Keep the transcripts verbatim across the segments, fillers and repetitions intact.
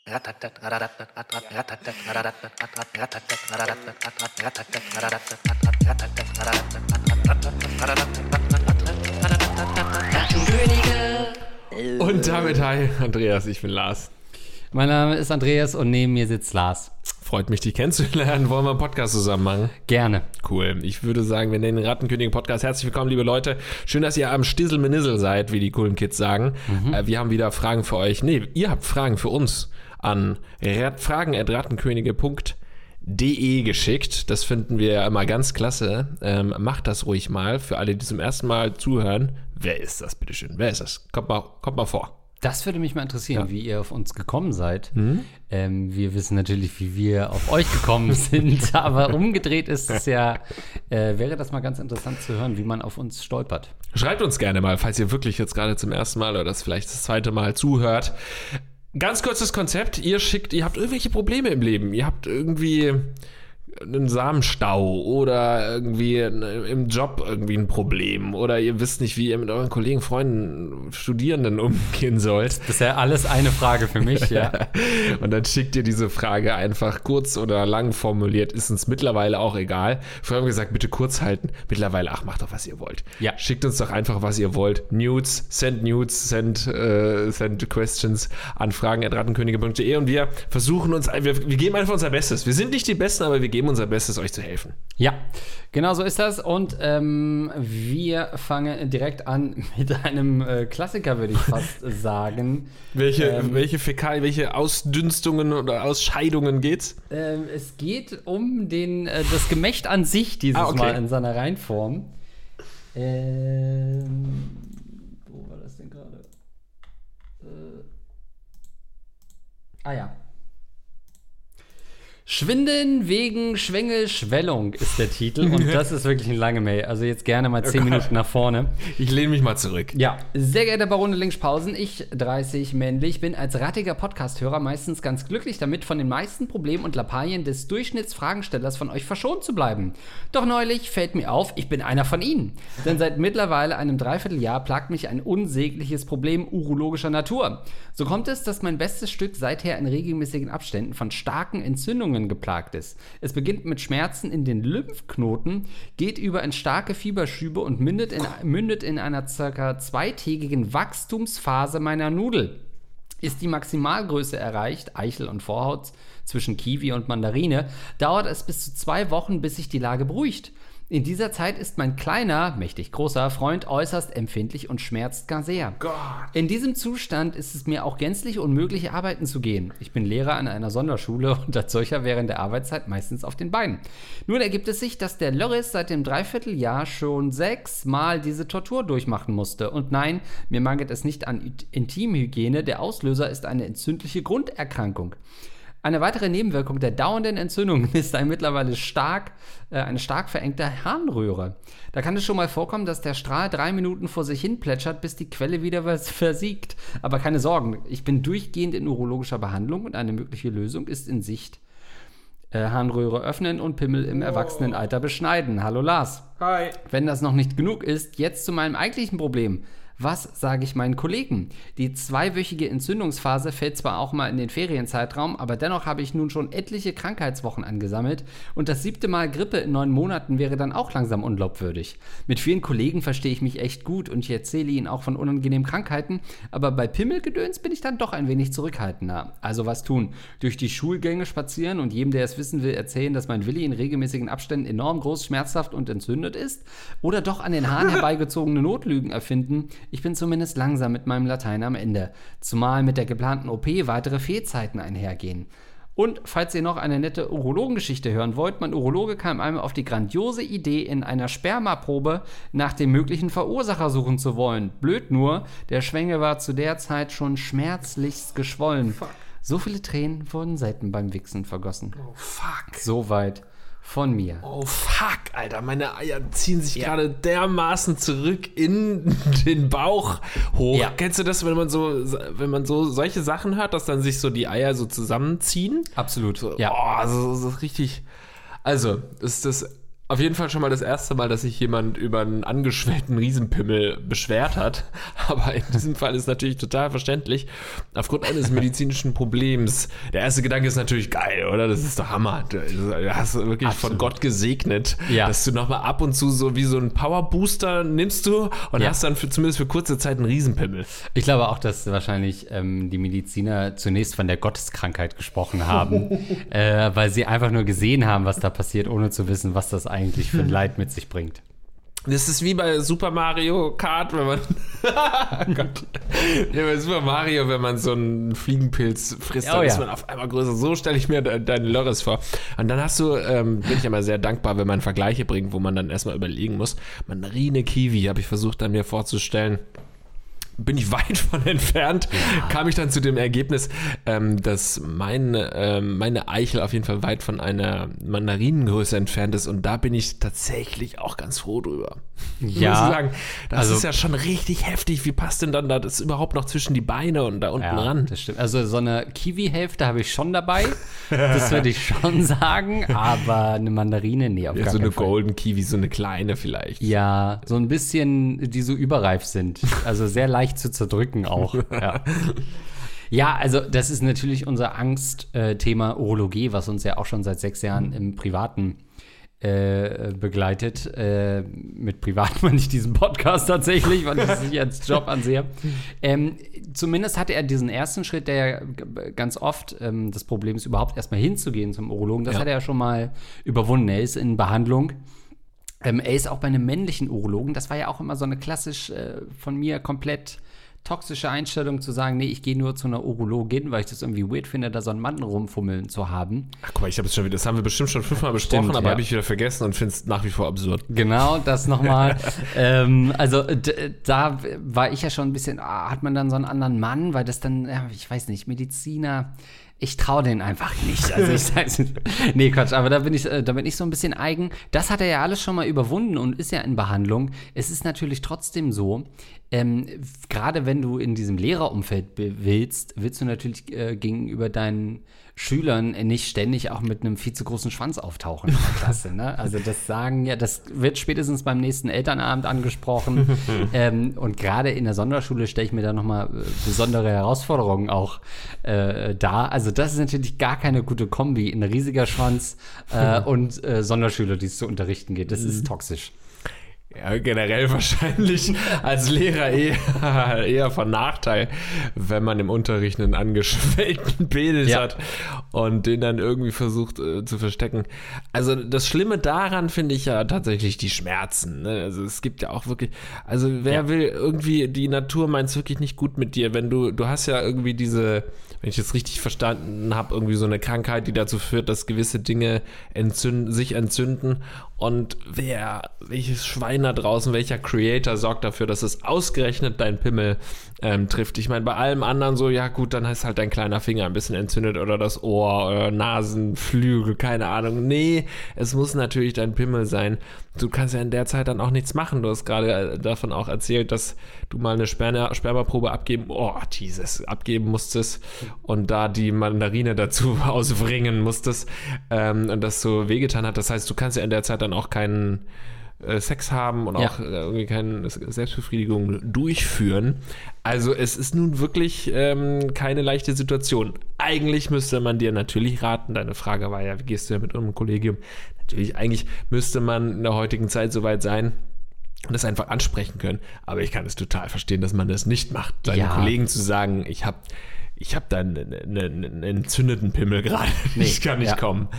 Und damit hi, Andreas, ich bin Lars. Mein Name ist Andreas und neben mir sitzt Lars. Freut mich, dich kennenzulernen. Wollen wir einen Podcast zusammen machen? Gerne. Cool. Ich würde sagen, wir nennen den Rattenkönig-Podcast. Herzlich willkommen, liebe Leute. Schön, dass ihr am Stissel-Menissel seid, wie die coolen Kids sagen. Mhm. Äh, wir haben wieder Fragen für euch. Nee, ihr habt Fragen für uns an fragen at rattenkönige punkt de geschickt. Das finden wir ja immer ganz klasse. Ähm, macht das ruhig mal. Für alle, die zum ersten Mal zuhören. Wer ist das, bitteschön? Wer ist das? Kommt mal, kommt mal vor. Das würde mich mal interessieren, ja. Wie ihr auf uns gekommen seid. Mhm. Ähm, wir wissen natürlich, wie wir auf euch gekommen sind, aber umgedreht ist es ja, äh, wäre das mal ganz interessant zu hören, wie man auf uns stolpert. Schreibt uns gerne mal, falls ihr wirklich jetzt gerade zum ersten Mal oder das vielleicht das zweite Mal zuhört. Ganz kurzes Konzept, ihr schickt, ihr habt irgendwelche Probleme im Leben, ihr habt irgendwie einen Samenstau oder irgendwie im Job irgendwie ein Problem oder ihr wisst nicht, wie ihr mit euren Kollegen, Freunden, Studierenden umgehen sollt. Das ist ja alles eine Frage für mich, ja. Und dann schickt ihr diese Frage einfach kurz oder lang formuliert, ist uns mittlerweile auch egal. Vorher haben wir gesagt, bitte kurz halten. Mittlerweile, ach, macht doch, was ihr wollt. Ja. Schickt uns doch einfach, was ihr wollt. Nudes, send Nudes, send, äh, send questions an fragen at rattenkönige punkt de und wir versuchen uns, wir, wir geben einfach unser Bestes. Wir sind nicht die Besten, aber wir geben unser Bestes, euch zu helfen. Ja, genau so ist das. Und ähm, wir fangen direkt an mit einem äh, Klassiker, würde ich fast sagen. Welche, ähm, welche Fäkal, welche Ausdünstungen oder Ausscheidungen geht's? Ähm, es geht um den, äh, das Gemächt an sich dieses ah, okay. Mal in seiner Reinform. Ähm, wo war das denn gerade? Äh, ah ja. Schwindeln wegen Schwängelschwellung ist der Titel und das ist wirklich eine lange Mail. Also jetzt gerne mal zehn oh Minuten nach vorne. Ich lehne mich mal zurück. Ja, sehr geehrter Barone Linkspausen, ich, dreißig, männlich, bin als rattiger Podcast-Hörer meistens ganz glücklich damit, von den meisten Problemen und Lappalien des Durchschnittsfragenstellers von euch verschont zu bleiben. Doch neulich fällt mir auf, ich bin einer von ihnen. Denn seit mittlerweile einem Dreivierteljahr plagt mich ein unsägliches Problem urologischer Natur. So kommt es, dass mein bestes Stück seither in regelmäßigen Abständen von starken Entzündungen geplagt ist. Es beginnt mit Schmerzen in den Lymphknoten, geht über in starke Fieberschübe und mündet in, mündet in einer circa zweitägigen Wachstumsphase meiner Nudel. Ist die Maximalgröße erreicht, Eichel und Vorhaut zwischen Kiwi und Mandarine, dauert es bis zu zwei Wochen, bis sich die Lage beruhigt. In dieser Zeit ist mein kleiner, mächtig großer Freund äußerst empfindlich und schmerzt gar sehr. Gott. In diesem Zustand ist es mir auch gänzlich unmöglich, arbeiten zu gehen. Ich bin Lehrer an einer Sonderschule und als solcher während der Arbeitszeit meistens auf den Beinen. Nun ergibt es sich, dass der Lörris seit dem Dreivierteljahr schon sechsmal diese Tortur durchmachen musste. Und nein, mir mangelt es nicht an Intimhygiene, der Auslöser ist eine entzündliche Grunderkrankung. Eine weitere Nebenwirkung der dauernden Entzündungen ist ein mittlerweile stark, äh, eine stark verengte Harnröhre. Da kann es schon mal vorkommen, dass der Strahl drei Minuten vor sich hin plätschert, bis die Quelle wieder versiegt. Aber keine Sorgen, ich bin durchgehend in urologischer Behandlung und eine mögliche Lösung ist in Sicht. Äh, Harnröhre öffnen und Pimmel im Erwachsenenalter beschneiden. Hallo Lars. Hi. Wenn das noch nicht genug ist, jetzt zu meinem eigentlichen Problem. Was sage ich meinen Kollegen? Die zweiwöchige Entzündungsphase fällt zwar auch mal in den Ferienzeitraum, aber dennoch habe ich nun schon etliche Krankheitswochen angesammelt und das siebte Mal Grippe in neun Monaten wäre dann auch langsam unglaubwürdig. Mit vielen Kollegen verstehe ich mich echt gut und ich erzähle ihnen auch von unangenehmen Krankheiten, aber bei Pimmelgedöns bin ich dann doch ein wenig zurückhaltender. Also was tun? Durch die Schulgänge spazieren und jedem, der es wissen will, erzählen, dass mein Willi in regelmäßigen Abständen enorm groß, schmerzhaft und entzündet ist? Oder doch an den Haaren herbeigezogene Notlügen erfinden? Ich bin zumindest langsam mit meinem Latein am Ende, zumal mit der geplanten O P weitere Fehlzeiten einhergehen. Und falls ihr noch eine nette Urologengeschichte hören wollt, mein Urologe kam einmal auf die grandiose Idee, in einer Spermaprobe nach dem möglichen Verursacher suchen zu wollen. Blöd nur, der Schwengel war zu der Zeit schon schmerzlichst geschwollen. Fuck. So viele Tränen wurden selten beim Wichsen vergossen. Oh, fuck. Soweit von mir. Oh, fuck, Alter. Meine Eier ziehen sich Ja. gerade dermaßen zurück in den Bauch hoch. Ja. Kennst du das, wenn man so, wenn man so solche Sachen hört, dass dann sich so die Eier so zusammenziehen? Absolut, So, ja. Oh, so, so richtig. Also, ist das Auf jeden Fall schon mal das erste Mal, dass sich jemand über einen angeschwellten Riesenpimmel beschwert hat. Aber in diesem Fall ist natürlich total verständlich. Aufgrund eines medizinischen Problems. Der erste Gedanke ist natürlich geil, oder? Das ist doch Hammer. Du hast wirklich Absolut. Von Gott gesegnet, ja. dass du nochmal ab und zu so wie so einen Powerbooster nimmst du und ja. hast dann für, zumindest für kurze Zeit einen Riesenpimmel. Ich glaube auch, dass wahrscheinlich ähm, die Mediziner zunächst von der Gotteskrankheit gesprochen haben, äh, weil sie einfach nur gesehen haben, was da passiert, ohne zu wissen, was das eigentlich eigentlich für ein Leid mit sich bringt. Das ist wie bei Super Mario Kart, wenn man oh Gott. Ja, bei Super Mario, wenn man so einen Fliegenpilz frisst, dann oh, ja. ist man auf einmal größer. So stelle ich mir de- deine Lörres vor. Und dann hast du, ähm, bin ich immer sehr dankbar, wenn man Vergleiche bringt, wo man dann erstmal überlegen muss. Mandarine, Kiwi, habe ich versucht dann mir vorzustellen. Bin ich weit von entfernt, ja. kam ich dann zu dem Ergebnis, ähm, dass mein, ähm, meine Eichel auf jeden Fall weit von einer Mandarinengröße entfernt ist und da bin ich tatsächlich auch ganz froh drüber. Ja. Muss ich sagen, das also, ist ja schon richtig heftig. Wie passt denn dann da das überhaupt noch zwischen die Beine und da unten ja, ran? Das stimmt. Also so eine Kiwi-Hälfte habe ich schon dabei, das würde ich schon sagen, aber eine Mandarine, nee, auf ja, gar so keinen eine Fall. Golden Kiwi, so eine kleine vielleicht. Ja, so ein bisschen, die so überreif sind, also sehr leicht zu zerdrücken auch. Ja. Ja, also das ist natürlich unser Angstthema Urologie, was uns ja auch schon seit sechs Jahren im Privaten äh, begleitet. Äh, mit Privat meine ich diesen Podcast tatsächlich, weil ich es nicht als Job ansehe. Ähm, zumindest hatte er diesen ersten Schritt, der ja ganz oft ähm, das Problem ist, überhaupt erstmal hinzugehen zum Urologen. Das ja. hat er ja schon mal überwunden. Er ist in Behandlung. Ähm, er ist auch bei einem männlichen Urologen. Das war ja auch immer so eine klassisch äh, von mir komplett toxische Einstellung zu sagen, nee, ich gehe nur zu einer Urologin, weil ich das irgendwie weird finde, da so einen Mann rumfummeln zu haben. Ach guck mal, ich habe es schon wieder, das haben wir bestimmt schon fünfmal besprochen, Stimmt, aber ja. habe ich wieder vergessen und finde es nach wie vor absurd. Genau, das nochmal. ähm, also d- da war ich ja schon ein bisschen, ah, hat man dann so einen anderen Mann, weil das dann, ja, ich weiß nicht, Mediziner, ich traue den einfach nicht. Also ich sag's nicht. Nee, Quatsch, aber da bin ich, da bin ich so ein bisschen eigen. Das hat er ja alles schon mal überwunden und ist ja in Behandlung. Es ist natürlich trotzdem so, ähm, gerade wenn du in diesem Lehrerumfeld willst, willst du natürlich äh, gegenüber deinen Schülern nicht ständig auch mit einem viel zu großen Schwanz auftauchen in der Klasse. Ne? Also das sagen ja, das wird spätestens beim nächsten Elternabend angesprochen. ähm, und gerade in der Sonderschule stelle ich mir da nochmal äh, besondere Herausforderungen auch äh, dar. Also das ist natürlich gar keine gute Kombi, ein riesiger Schwanz äh, und äh, Sonderschüler, die es zu unterrichten geht. Das ist toxisch. Ja, generell wahrscheinlich als Lehrer eher, eher von Nachteil, wenn man im Unterricht einen angeschwellten Penis ja. hat und den dann irgendwie versucht äh, zu verstecken. Also das Schlimme daran finde ich ja tatsächlich die Schmerzen. Ne? Also es gibt ja auch wirklich, also wer ja. will irgendwie, die Natur meint es wirklich nicht gut mit dir, wenn du, du hast ja irgendwie diese, wenn ich es richtig verstanden habe, irgendwie so eine Krankheit, die dazu führt, dass gewisse Dinge entzünden, sich entzünden und wer, welches Schwein da draußen, welcher Creator sorgt dafür, dass es ausgerechnet dein Pimmel ähm, trifft. Ich meine, bei allem anderen so, ja gut, dann ist halt dein kleiner Finger ein bisschen entzündet oder das Ohr oder Nasenflügel, keine Ahnung. Nee, es muss natürlich dein Pimmel sein. Du kannst ja in der Zeit dann auch nichts machen. Du hast gerade davon auch erzählt, dass du mal eine Sperma, Spermaprobe abgeben, oh, dieses, abgeben musstest und da die Mandarine dazu auswringen musstest ähm, und das so wehgetan hat. Das heißt, du kannst ja in der Zeit dann auch keinen äh, Sex haben und ja. auch äh, irgendwie keine Selbstbefriedigung durchführen. Also es ist nun wirklich ähm, keine leichte Situation. Eigentlich müsste man dir natürlich raten, deine Frage war ja, wie gehst du ja mit einem Kollegium? Natürlich, eigentlich müsste man in der heutigen Zeit soweit sein und das einfach ansprechen können. Aber ich kann es total verstehen, dass man das nicht macht, seinen ja. Kollegen zu sagen, ich habe ich hab da einen, einen, einen entzündeten Pimmel gerade, nee, ich kann nicht ja. kommen.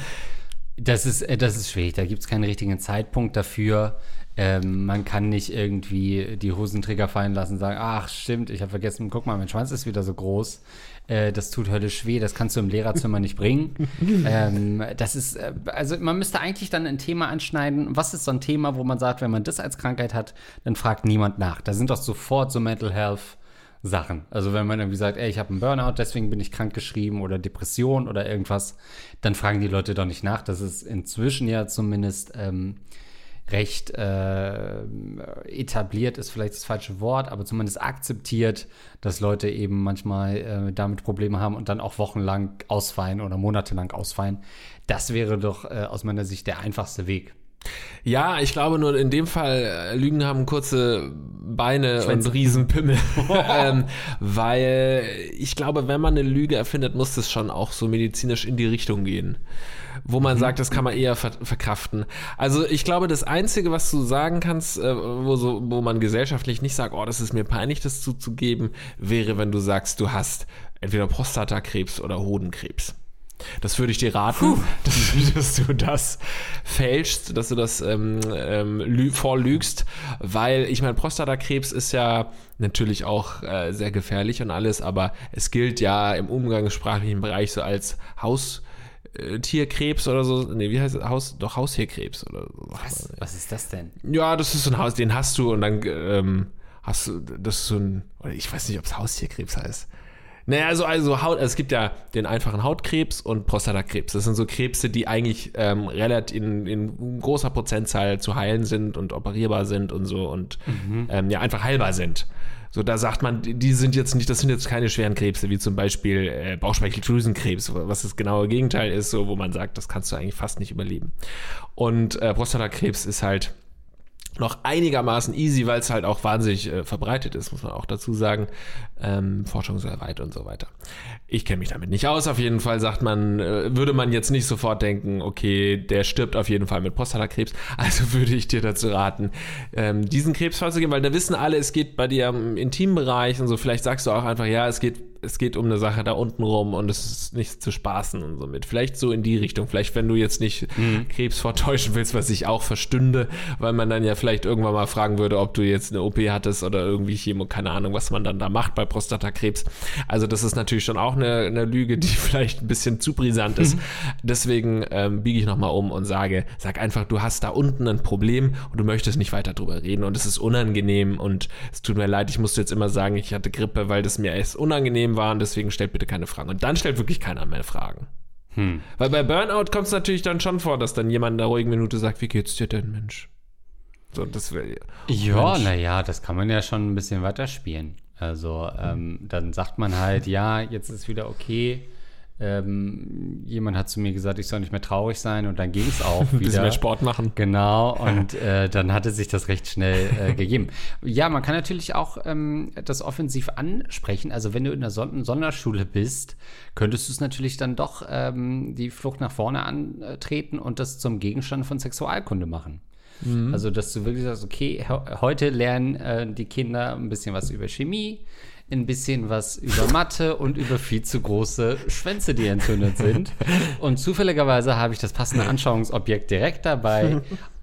Das ist, das ist schwierig, da gibt es keinen richtigen Zeitpunkt dafür. Ähm, man kann nicht irgendwie die Hosenträger fallen lassen und sagen, ach stimmt, ich habe vergessen, guck mal, mein Schwanz ist wieder so groß. Äh, das tut höllisch weh, das kannst du im Lehrerzimmer nicht bringen. ähm, das ist, äh, also man müsste eigentlich dann ein Thema anschneiden. Was ist so ein Thema, wo man sagt, wenn man das als Krankheit hat, dann fragt niemand nach. Da sind doch sofort so Mental Health Sachen. Also wenn man irgendwie sagt, ey, ich habe einen Burnout, deswegen bin ich krankgeschrieben oder Depression oder irgendwas, dann fragen die Leute doch nicht nach. Das ist inzwischen ja zumindest ähm, recht äh, etabliert, ist vielleicht das falsche Wort, aber zumindest akzeptiert, dass Leute eben manchmal äh, damit Probleme haben und dann auch wochenlang ausfallen oder monatelang ausfallen. Das wäre doch äh, aus meiner Sicht der einfachste Weg. Ja, ich glaube nur in dem Fall, äh, Lügen haben kurze Beine Schwänze. und Riesenpimmel. ähm, weil ich glaube, wenn man eine Lüge erfindet, muss das schon auch so medizinisch in die Richtung gehen. Wo man mhm. sagt, das kann man eher ver- verkraften. Also ich glaube, das Einzige, was du sagen kannst, äh, wo, so, wo man gesellschaftlich nicht sagt, oh, das ist mir peinlich, das zuzugeben, wäre, wenn du sagst, du hast entweder Prostatakrebs oder Hodenkrebs. Das würde ich dir raten, dass, dass du das fälschst, dass du das ähm, ähm, lü- vorlügst, weil ich meine, Prostatakrebs ist ja natürlich auch äh, sehr gefährlich und alles, aber es gilt ja im umgangssprachlichen Bereich so als Haustierkrebs oder so. Nee, wie heißt es? Haus, doch Haustierkrebs oder so. Was? Was ist das denn? Ja, das ist so ein Haus, den hast du und dann ähm, hast du, das ist so ein, oder ich weiß nicht, ob es Haustierkrebs heißt. Naja, also, also Haut, es gibt ja den einfachen Hautkrebs und Prostatakrebs. Das sind so Krebse, die eigentlich ähm, relativ in, in großer Prozentzahl zu heilen sind und operierbar sind und so und mhm. ähm, ja, einfach heilbar sind. So, da sagt man, die sind jetzt nicht, das sind jetzt keine schweren Krebse, wie zum Beispiel äh, Bauchspeicheldrüsenkrebs, was das genaue Gegenteil ist, so, wo man sagt, das kannst du eigentlich fast nicht überleben. Und äh, Prostatakrebs ist halt noch einigermaßen easy, weil es halt auch wahnsinnig äh, verbreitet ist, muss man auch dazu sagen. Ähm, Forschung sehr weit und so weiter. Ich kenne mich damit nicht aus. Auf jeden Fall sagt man, äh, würde man jetzt nicht sofort denken, okay, der stirbt auf jeden Fall mit Prostatakrebs. Also würde ich dir dazu raten, ähm, diesen Krebs vorzugehen, weil da wissen alle, es geht bei dir im Intimbereich und so. Vielleicht sagst du auch einfach, ja, es geht es geht um eine Sache da unten rum und es ist nicht zu spaßen und so mit. Vielleicht so in die Richtung. Vielleicht, wenn du jetzt nicht mhm. Krebs vortäuschen willst, was ich auch verstünde, weil man dann ja vielleicht irgendwann mal fragen würde, ob du jetzt eine O P hattest oder irgendwie Chemo, keine Ahnung, was man dann da macht bei Prostatakrebs. Also das ist natürlich schon auch eine, eine Lüge, die vielleicht ein bisschen zu brisant ist. Mhm. Deswegen ähm, biege ich nochmal um und sage, sag einfach, du hast da unten ein Problem und du möchtest nicht weiter drüber reden und es ist unangenehm und es tut mir leid, ich musste jetzt immer sagen, ich hatte Grippe, weil das mir erst unangenehm war und deswegen stellt bitte keine Fragen. Und dann stellt wirklich keiner mehr Fragen. Hm. Weil bei Burnout kommt es natürlich dann schon vor, dass dann jemand in einer ruhigen Minute sagt, wie geht's dir denn, Mensch? So, das wäre ja, naja, das kann man ja schon ein bisschen weiterspielen. Also ähm, dann sagt man halt, ja, jetzt ist wieder okay. Ähm, jemand hat zu mir gesagt, ich soll nicht mehr traurig sein und dann ging es auch wieder. Ein bisschen mehr Sport machen. Genau, und äh, dann hatte sich das recht schnell äh, gegeben. Ja, man kann natürlich auch ähm, das offensiv ansprechen. Also wenn du in der Son- Sonderschule bist, könntest du es natürlich dann doch ähm, die Flucht nach vorne antreten und das zum Gegenstand von Sexualkunde machen. Mhm. Also dass du wirklich sagst, okay, he- heute lernen äh, die Kinder ein bisschen was über Chemie, ein bisschen was über Mathe und über viel zu große Schwänze, die entzündet sind. Und zufälligerweise habe ich das passende Anschauungsobjekt direkt dabei.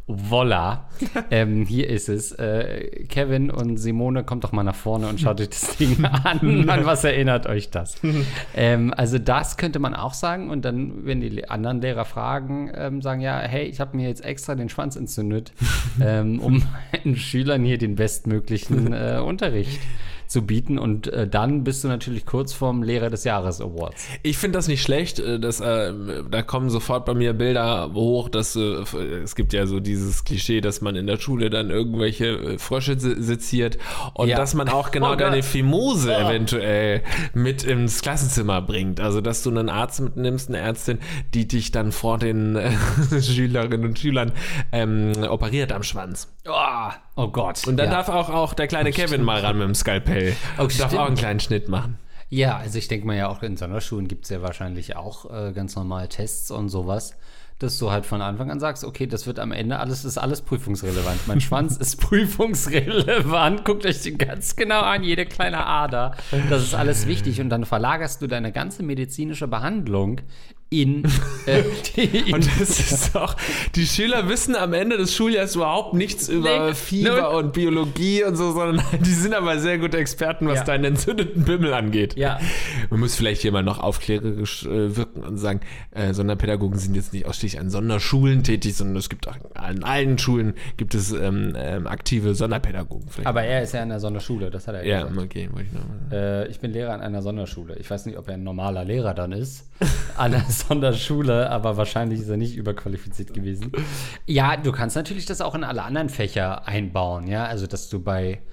Voila. Ähm, hier ist es. Äh, Kevin und Simone, kommt doch mal nach vorne und schaut euch das Ding an. An was erinnert euch das? ähm, also das könnte man auch sagen. Und dann, wenn die anderen Lehrer fragen, ähm, sagen, ja, hey, ich habe mir jetzt extra den Schwanz entzündet, ähm, um meinen Schülern hier den bestmöglichen äh, Unterricht zu bieten und äh, dann bist du natürlich kurz vorm Lehrer des Jahres Awards. Ich finde das nicht schlecht, dass, äh, da kommen sofort bei mir Bilder hoch, dass äh, es gibt ja so dieses Klischee, dass man in der Schule dann irgendwelche Frösche seziert und ja. dass man auch genau oh deine Fimose oh. eventuell mit ins Klassenzimmer bringt. Also dass du einen Arzt mitnimmst, eine Ärztin, die dich dann vor den äh, Schülerinnen und Schülern ähm, operiert am Schwanz. Oh, oh Gott. Und dann ja. darf auch, auch der kleine oh, Kevin stimmt. mal ran mit dem Skalpell. Oh, darf stimmt. auch einen kleinen Schnitt machen. Ja, also ich denke mal ja auch in Sonderschulen gibt es ja wahrscheinlich auch äh, ganz normal Tests und sowas, dass du halt von Anfang an sagst, okay, das wird am Ende alles, ist alles prüfungsrelevant. Mein Schwanz ist prüfungsrelevant. Guckt euch den ganz genau an, jede kleine Ader. Das ist alles wichtig. Und dann verlagerst du deine ganze medizinische Behandlung in, äh, die, und das ist auch, die Schüler wissen am Ende des Schuljahres überhaupt nichts über nee, Fieber no. und Biologie und so, sondern die sind aber sehr gute Experten, was ja. deinen entzündeten Bimmel angeht. Ja. Man muss vielleicht hier mal noch aufklärerisch äh, wirken und sagen, äh, Sonderpädagogen sind jetzt nicht ausschließlich an Sonderschulen tätig, sondern es gibt auch an allen Schulen gibt es ähm, ähm, aktive Sonderpädagogen. Vielleicht. Aber er ist ja an der Sonderschule, das hat er ja gesagt. Ja, okay, wollte ich noch mal. Äh, ich bin Lehrer an einer Sonderschule. Ich weiß nicht, ob er ein normaler Lehrer dann ist. An der Sonderschule, aber wahrscheinlich ist er nicht überqualifiziert gewesen. Ja, du kannst natürlich das auch in alle anderen Fächer einbauen, ja, also dass du bei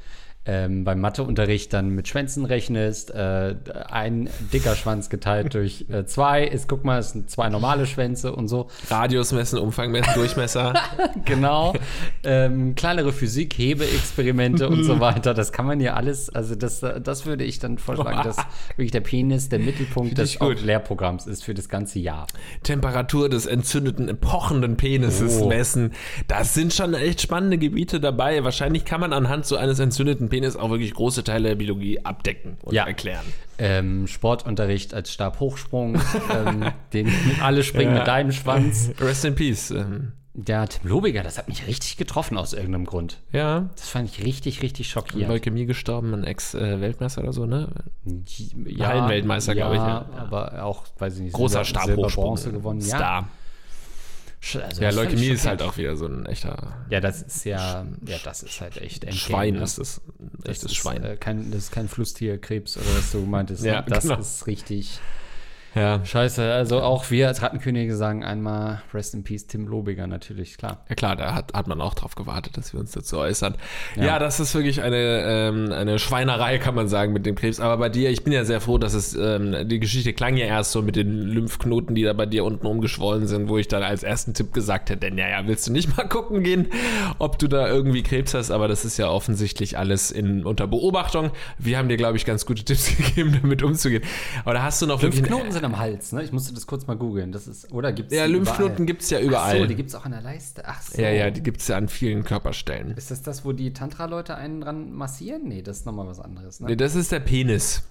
ähm, beim Matheunterricht dann mit Schwänzen rechnest, äh, ein dicker Schwanz geteilt durch äh, zwei ist, guck mal, es sind zwei normale Schwänze und so. Radius messen, Umfang messen, Durchmesser. Genau. Ähm, kleinere Physik, Hebeexperimente und so weiter. Das kann man ja alles, also das, das würde ich dann vorschlagen, dass wirklich der Penis der Mittelpunkt des auch Lehrprogramms ist für das ganze Jahr. Temperatur des entzündeten, pochenden Penises Oh. messen. Das sind schon echt spannende Gebiete dabei. Wahrscheinlich kann man anhand so eines entzündeten Penis auch wirklich große Teile der Biologie abdecken und Ja. erklären. Ähm, Sportunterricht als Stabhochsprung, ähm, den alle springen Ja. mit deinem Schwanz. Rest in Peace. Ähm, Der Tim Lobiger, das hat mich richtig getroffen aus irgendeinem Grund. ja, Das fand ich richtig, richtig schockierend. Leukämie gestorben, ein Ex-Weltmeister oder so, ne? Ja, Hallenweltmeister, ja, glaube ich, ja. aber auch, weiß ich nicht, Großer Silber, Silber, Stabhochsprung. Bronze gewonnen. Ja, Star. Sch- also Ja, das fand ich Leukämie ist schockierend. halt auch wieder so ein echter Ja, das ist ja, ja, das ist halt echt Endgame, Schwein, ne? ist das. Ein Das echtes ist, Schwein. Äh, kein, das ist kein Flusstierkrebs oder was du meintest. Ja, ne? Das genau. ist richtig Ja. scheiße. Also auch wir als Rattenkönige sagen einmal Rest in Peace Tim Lobiger natürlich, klar. Ja klar, da hat, hat man auch drauf gewartet, dass wir uns dazu äußern. Ja, Ja. das ist wirklich eine, ähm, eine Schweinerei, kann man sagen, mit dem Krebs. Aber bei dir, ich bin ja sehr froh, dass es, ähm, die Geschichte klang ja erst so mit den Lymphknoten, die da bei dir unten umgeschwollen sind, wo ich dann als ersten Tipp gesagt hätte, denn ja, ja, willst du nicht mal gucken gehen, ob du da irgendwie Krebs hast? Aber das ist ja offensichtlich alles in, unter Beobachtung. Wir haben dir, glaube ich, ganz gute Tipps gegeben, damit umzugehen. Aber da hast du noch wirklich... Lymphknoten sind am Hals, ne? Ich musste das kurz mal googeln. Das ist, oder gibt's Ja, die Lymphknoten überall? gibt's ja Ach überall. so, die gibt's auch an der Leiste. Ach so. Ja, ja, die gibt es ja an vielen Körperstellen. Ist das das, wo die Tantra-Leute einen dran massieren? Nee, das ist nochmal was anderes, ne? Nee, das ist der Penis.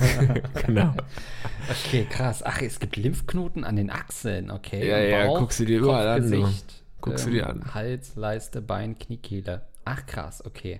Genau. Okay, krass. Ach, es gibt Lymphknoten an den Achseln, okay. Ja, ja, Bauch, guck sie dir Kopf, überall an, du. Gesicht, Guck sie ähm, dir an. Hals, Leiste, Bein, Kniekehle. Ach, krass, okay.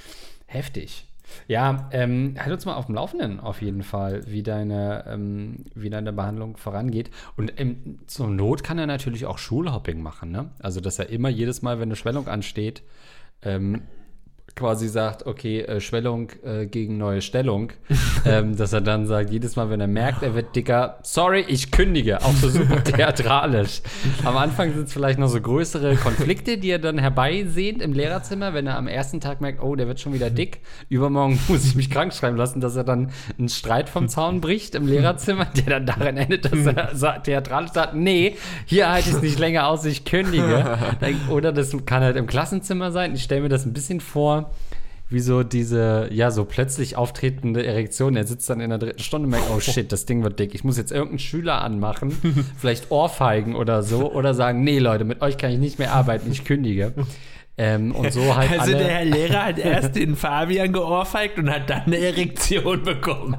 Heftig. Ja, ähm, halt uns mal auf dem Laufenden auf jeden Fall, wie deine, ähm, wie deine Behandlung vorangeht. Und ähm, zur Not kann er natürlich auch Schulhopping machen, ne? Also, dass er immer jedes Mal, wenn eine Schwellung ansteht, ähm, quasi sagt, okay, äh, Schwellung äh, gegen neue Stellung, ähm, dass er dann sagt, jedes Mal, wenn er merkt, er wird dicker, sorry, ich kündige, auch so super theatralisch. Am Anfang sind es vielleicht noch so größere Konflikte, die er dann herbeisehnt im Lehrerzimmer, wenn er am ersten Tag merkt, oh, der wird schon wieder dick, übermorgen muss ich mich krank schreiben lassen, dass er dann einen Streit vom Zaun bricht im Lehrerzimmer, der dann darin endet, dass er sa- theatralisch sagt, nee, hier halte ich es nicht länger aus, ich kündige. Oder das kann halt im Klassenzimmer sein. Ich stelle mir das ein bisschen vor, wie so diese, ja, so plötzlich auftretende Erektion. Er sitzt dann in der dritten Stunde und merkt, oh shit, das Ding wird dick. Ich muss jetzt irgendeinen Schüler anmachen, vielleicht Ohrfeigen oder so, oder sagen, nee, Leute, mit euch kann ich nicht mehr arbeiten, ich kündige. Ähm, und so halt Also alle, der Herr Lehrer hat erst den Fabian geohrfeigt und hat dann eine Erektion bekommen.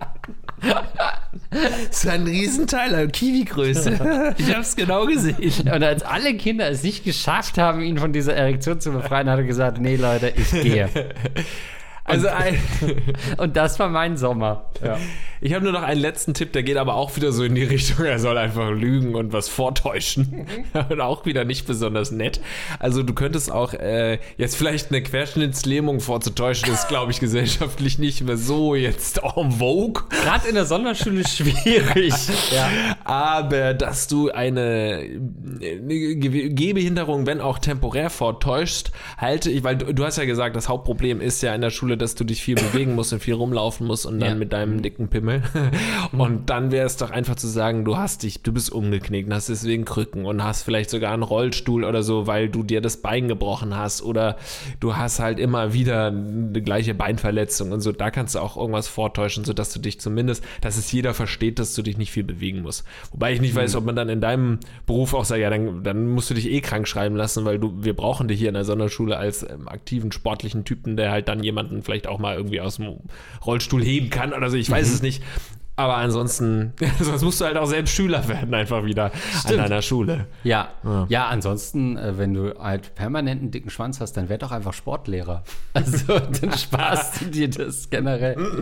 Das war ein Riesenteil, Kiwi-Größe. Ich hab's genau gesehen. Und als alle Kinder es nicht geschafft haben, ihn von dieser Erektion zu befreien, hat er gesagt, nee, Leute, ich gehe. Also ein, Und das war mein Sommer. Ja. ich habe nur noch einen letzten Tipp, der geht aber auch wieder so in die Richtung, er soll einfach lügen und was vortäuschen. Und auch wieder nicht besonders nett. Also du könntest auch äh, jetzt vielleicht eine Querschnittslähmung vorzutäuschen, ist, glaube ich, gesellschaftlich nicht mehr so jetzt en vogue. Gerade in der Sonderschule schwierig. Ja. Aber dass du eine, eine Ge- Gehbehinderung, wenn auch temporär vortäuschst, halte ich, weil du, du hast ja gesagt, das Hauptproblem ist ja in der Schule, dass du dich viel bewegen musst und viel rumlaufen musst und dann Ja. mit deinem dicken Pimmel. Und dann wäre es doch einfach zu sagen, du hast dich, du bist umgeknickt, hast deswegen Krücken und hast vielleicht sogar einen Rollstuhl oder so, weil du dir das Bein gebrochen hast oder du hast halt immer wieder eine gleiche Beinverletzung und so. Da kannst du auch irgendwas vortäuschen, sodass du dich zumindest, dass es jeder versteht, dass du dich nicht viel bewegen musst. Wobei ich nicht weiß, ob man dann in deinem Beruf auch sagt, ja, dann, dann musst du dich eh krank schreiben lassen, weil du, wir brauchen dich hier in der Sonderschule als ähm, aktiven, sportlichen Typen, der halt dann jemanden vielleicht auch mal irgendwie aus dem Rollstuhl heben kann oder so. Ich weiß es nicht. Aber ansonsten, sonst musst du halt auch selbst Schüler werden, einfach wieder Stimmt. an deiner Schule. Ja. Ja. ja, ansonsten, äh, wenn du halt permanent einen dicken Schwanz hast, dann werd doch einfach Sportlehrer. Also, dann sparst du dir das generell.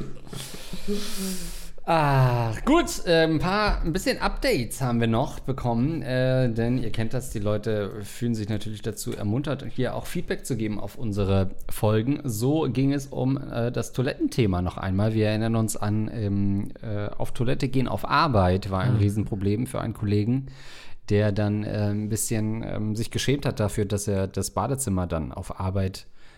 Ah, gut, äh, ein paar, ein bisschen Updates haben wir noch bekommen, äh, denn ihr kennt das, die Leute fühlen sich natürlich dazu ermuntert, hier auch Feedback zu geben auf unsere Folgen. So ging es um äh, das Toilettenthema noch einmal. Wir erinnern uns an, ähm, äh, auf Toilette gehen auf Arbeit war ein Mhm. Riesenproblem für einen Kollegen, der dann äh, ein bisschen ähm, sich geschämt hat dafür, dass er das Badezimmer dann auf Arbeit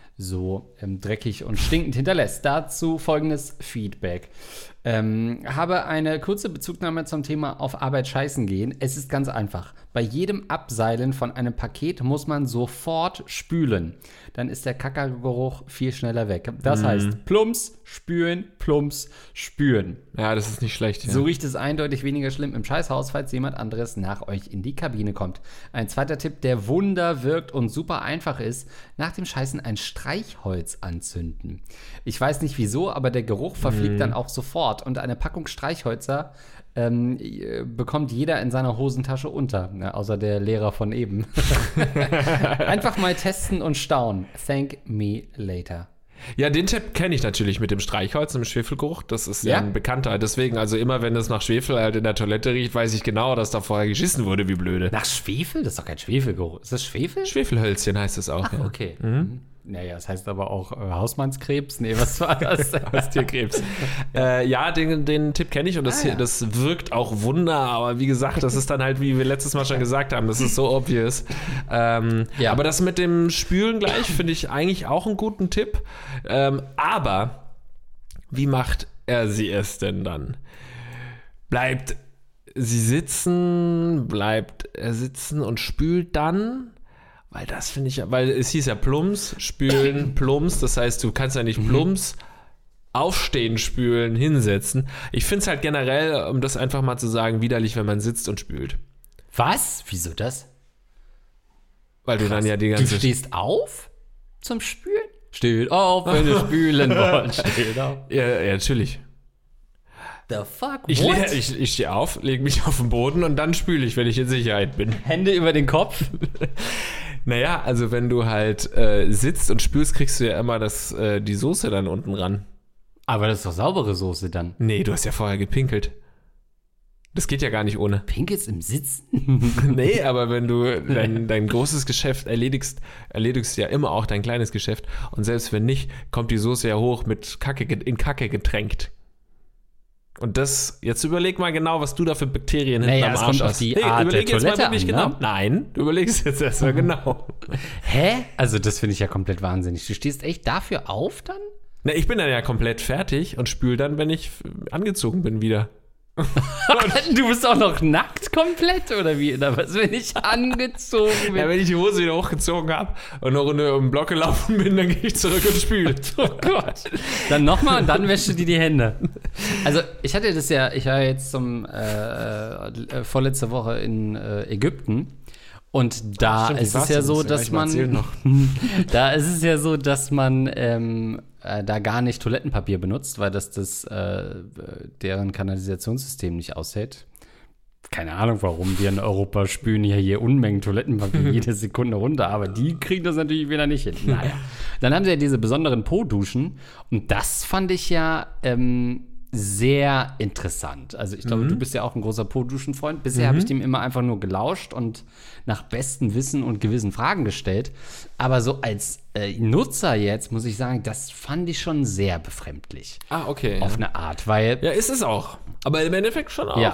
so ähm, dreckig und stinkend hinterlässt. Dazu folgendes Feedback. Ähm, habe eine kurze Bezugnahme zum Thema auf Arbeit scheißen gehen. Es ist ganz einfach. Bei jedem Abseilen von einem Paket muss man sofort spülen. Dann ist der Kackergeruch viel schneller weg. Das mm. heißt, plumps, spülen, plumps, spülen. Ja, das ist nicht schlecht. Ja. So riecht es eindeutig weniger schlimm im Scheißhaus, falls jemand anderes nach euch in die Kabine kommt. Ein zweiter Tipp, der Wunder wirkt und super einfach ist, nach dem Scheißen ein Streichholz anzünden. Ich weiß nicht wieso, aber der Geruch verfliegt mm. dann auch sofort. Und eine Packung Streichhölzer ähm, bekommt jeder in seiner Hosentasche unter, ne, außer der Lehrer von eben. Einfach mal testen und staunen. Thank me later. Ja, den Tipp kenne ich natürlich mit dem Streichholz und dem Schwefelgeruch. Das ist ja ein bekannter. Deswegen, also immer wenn es nach Schwefel halt in der Toilette riecht, weiß ich genau, dass da vorher geschissen wurde, wie blöde. Nach Schwefel? Das ist doch kein Schwefelgeruch. Ist das Schwefel? Schwefelhölzchen heißt es auch. Ach, ja. okay. Mhm. Naja, das heißt aber auch äh, Hausmannskrebs. Nee, was war das? Haustierkrebs. äh, ja, den, den Tipp kenne ich und das, ah, ja. das wirkt auch Wunder. Aber wie gesagt, das ist dann halt, wie wir letztes Mal schon gesagt haben, das ist so obvious. Ähm, ja. Aber das mit dem Spülen gleich finde ich eigentlich auch einen guten Tipp. Ähm, aber wie macht er sie es denn dann? Bleibt sie sitzen, bleibt er sitzen und spült dann? Weil das finde ich ja, weil es hieß ja Plumps, spülen, Plumps, das heißt, du kannst ja nicht Plumps, aufstehen, spülen, hinsetzen. Ich finde es halt generell, um das einfach mal zu sagen, widerlich, wenn man sitzt und spült. Was? Wieso das? Weil Krass. du dann ja die ganze... Du stehst auf zum Spülen? Steht auf, wenn ihr spülen wollt. Steht auf. Ja, ja, natürlich. The fuck? Ich, le- ich, ich stehe auf, lege mich auf den Boden und dann spüle ich, wenn ich in Sicherheit bin. Hände über den Kopf? Naja, also wenn du halt äh, sitzt und spülst, kriegst du ja immer das, äh, die Soße dann unten ran. Aber das ist doch saubere Soße dann. Nee, du hast ja vorher gepinkelt. Das geht ja gar nicht ohne. Pinkelst im Sitzen? Nee, aber wenn du dein, dein großes Geschäft erledigst, erledigst du ja immer auch dein kleines Geschäft. Und selbst wenn nicht, kommt die Soße ja hoch mit Kacke, in Kacke getränkt. Und das, jetzt überleg mal genau, was du da für Bakterien hinten naja, am Arsch hast. Die hey, Art überleg der jetzt Toilette mal wirklich an, genau. Ne? Nein, du überlegst jetzt erstmal genau. Hä? Also das finde ich ja komplett wahnsinnig. Du stehst echt dafür auf dann? Na, ich bin dann ja komplett fertig und spül dann, wenn ich angezogen bin wieder. Du bist auch noch nackt komplett, oder wie? Oder was, wenn ich angezogen bin? Ja, wenn ich die Hose wieder hochgezogen habe und eine Runde um den Block gelaufen bin, dann gehe ich zurück und spüle. Oh Gott. Dann nochmal und dann wäschst du dir die Hände. Also ich hatte das ja, ich war jetzt zum äh, äh, vorletzte Woche in äh, Ägypten. Und da Ach, stimmt, ist es ja so, dass man da ist es ja so, dass man ähm, äh, da gar nicht Toilettenpapier benutzt, weil das das äh, deren Kanalisationssystem nicht aushält. Keine Ahnung, warum wir in Europa spülen ja hier Unmengen Toilettenpapier jede Sekunde runter, aber die kriegen das natürlich wieder nicht hin. Naja. Dann haben sie ja diese besonderen Po-Duschen und das fand ich ja ähm, sehr interessant. Also ich glaube, mhm. du bist ja auch ein großer Po-Duschen-Freund. Bisher mhm. habe ich dem immer einfach nur gelauscht und nach bestem Wissen und Gewissen Fragen gestellt. Aber so als äh, Nutzer jetzt, muss ich sagen, das fand ich schon sehr befremdlich. Ah, okay. Auf ja. eine Art, weil... Ja, ist es auch. Aber im Endeffekt schon auch. Ja.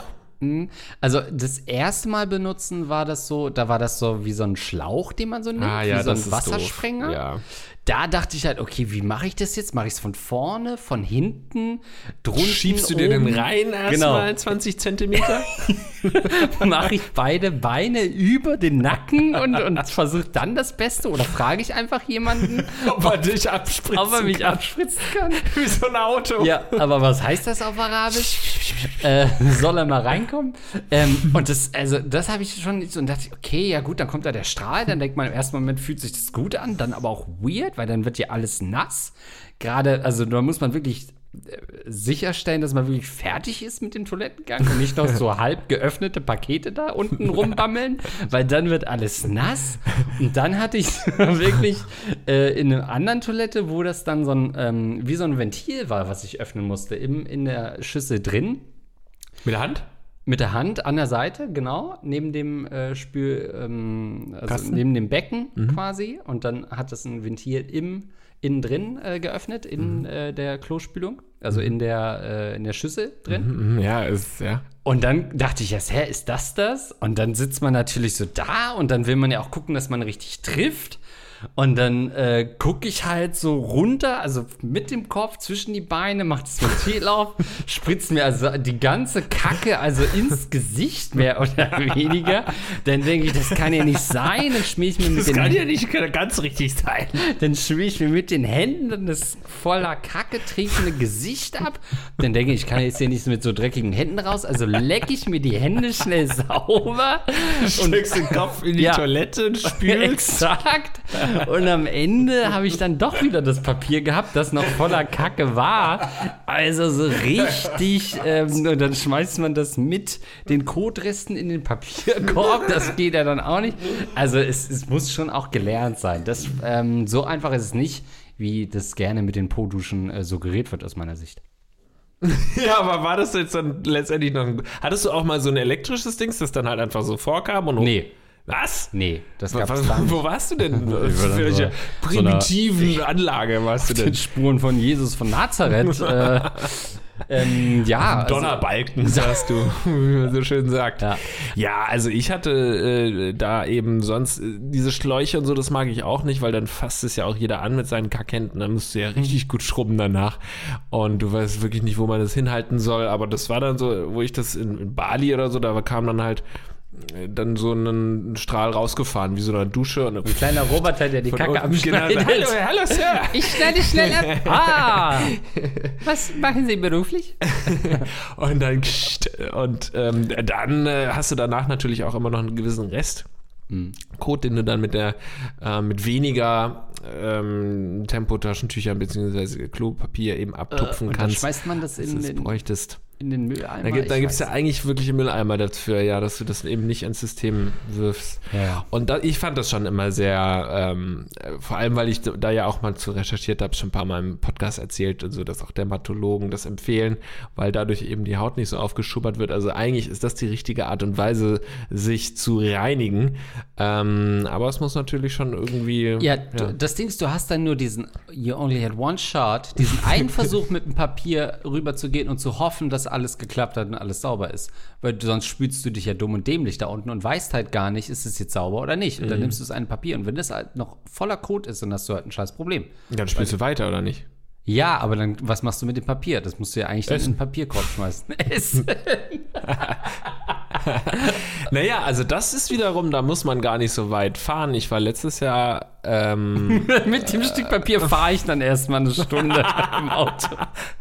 Also das erste Mal benutzen war das so, da war das so wie so ein Schlauch, den man so nimmt, ah, ja, wie so ein Wassersprenger. Ja. Da dachte ich halt, okay, wie mache ich das jetzt? Mache ich es von vorne, von hinten, drunten, Schiebst du oben? dir den rein erstmal genau. zwanzig Zentimeter? Mache ich beide Beine über den Nacken und, und versuche dann das Beste? Oder frage ich einfach jemanden, ob er dich abspritzen ob er mich kann. abspritzen kann? Wie so ein Auto. Ja, aber was heißt das auf Arabisch? äh, soll er mal reinkommen? Ähm, und das, also, das habe ich schon so und dachte, okay, ja gut, dann kommt da der Strahl, dann denkt man im ersten Moment, fühlt sich das gut an, dann aber auch weird, weil dann wird ja alles nass. Gerade, also da muss man wirklich sicherstellen, dass man wirklich fertig ist mit dem Toilettengang und nicht noch so halb geöffnete Pakete da unten rumbammeln, weil dann wird alles nass. Und dann hatte ich wirklich äh, in einer anderen Toilette, wo das dann so ein, ähm, wie so ein Ventil war, was ich öffnen musste, im, in der Schüssel drin. Mit der Hand? Mit der Hand an der Seite, genau, neben dem äh, Spül, ähm, also Kasten? neben dem Becken mhm. quasi. Und dann hat es ein Ventil im, innen drin äh, geöffnet, in mhm. äh, der Klospülung, also in der, äh, in der Schüssel drin. Mhm, ja, ist, ja. Und dann dachte ich erst, hä, ist das das? Und dann sitzt man natürlich so da und dann will man ja auch gucken, dass man richtig trifft. Und dann äh, gucke ich halt so runter, also mit dem Kopf zwischen die Beine, mach das Ventil auf, spritzt mir also die ganze Kacke also ins Gesicht mehr oder weniger. Dann denke ich, das kann ja nicht sein. Dann schmier ich mir mit Das den kann ja nicht ganz richtig sein. Dann schmier ich mir mit den Händen das voller Kacke trinkende Gesicht ab. Dann denke ich, ich kann jetzt hier nicht mit so dreckigen Händen raus. Also lecke ich mir die Hände schnell sauber. Und steckst den Kopf in die Ja. Toilette und spülst. Exakt. Und am Ende habe ich dann doch wieder das Papier gehabt, das noch voller Kacke war. Also so richtig. Ähm, und dann schmeißt man das mit den Kotresten in den Papierkorb. Das geht ja dann auch nicht. Also es, es muss schon auch gelernt sein. Das, ähm, so einfach ist es nicht, wie das gerne mit den Po-Duschen äh, suggeriert wird aus meiner Sicht. Ja, aber war das jetzt dann letztendlich noch ein, hattest du auch mal so ein elektrisches Ding, das dann halt einfach so vorkam? Und Nee. Was? Nee, das Was, gab's da nicht. wo warst du denn? war dann Für welche so- so primitiven Anlage warst du Den denn? Spuren von Jesus von Nazareth. äh, ähm, ja, also, Donnerbalken, sagst du, wie man so schön sagt. Ja. Ja, also ich hatte äh, da eben sonst äh, diese Schläuche und so, das mag ich auch nicht, weil dann fasst es ja auch jeder an mit seinen Kackhänden, dann musst du ja richtig gut schrubben danach und du weißt wirklich nicht, wo man das hinhalten soll, aber das war dann so, wo ich das in, in Bali oder so, da kam dann halt äh, dann so einen Strahl rausgefahren, wie so eine Dusche. Und ein kleiner Roboter, der die von Kacke unten, abschneidet. genau, hallo, hallo, Sir. Ich schneide schnell ab. Ah, was machen Sie beruflich? Und dann und ähm, dann äh, hast du danach natürlich auch immer noch einen gewissen Rest. Mhm. Code, den du dann mit der äh, mit weniger ähm, Tempotaschentüchern bzw. Klopapier eben abtupfen Und dann kannst. schmeißt man das in das den, bräuchtest. in den Mülleimer. Da gibt Ich es ja weiß. eigentlich wirkliche Mülleimer dafür, ja, dass du das eben nicht ins System wirfst. Ja. Und da, ich fand das schon immer sehr, ähm, äh, vor allem, weil ich da ja auch mal zu recherchiert habe, schon ein paar Mal im Podcast erzählt und so, dass auch Dermatologen das empfehlen, weil dadurch eben die Haut nicht so aufgeschubbert wird. Also eigentlich ist das die richtige Art und Weise, sich zu reinigen. Ähm, aber es muss natürlich schon irgendwie... Ja, du, das Ding ist, du hast dann nur diesen You only had one shot, diesen einen Versuch mit dem Papier rüber zu gehen und zu hoffen, dass alles geklappt hat und alles sauber ist. Weil du, sonst spülst du dich ja dumm und dämlich da unten und weißt halt gar nicht, ist es jetzt sauber oder nicht. Und dann nimmst du es ein Papier und wenn das halt noch voller Kot ist, dann hast du halt ein scheiß Problem. Dann spielst du weiter, oder nicht? Ja, aber dann, was machst du mit dem Papier? Das musst du ja eigentlich dann in den Papierkorb schmeißen. Essen. Naja, also das ist wiederum, da muss man gar nicht so weit fahren. Ich war letztes Jahr ähm, Mit dem Stück Papier fahre ich dann erstmal eine Stunde im Auto.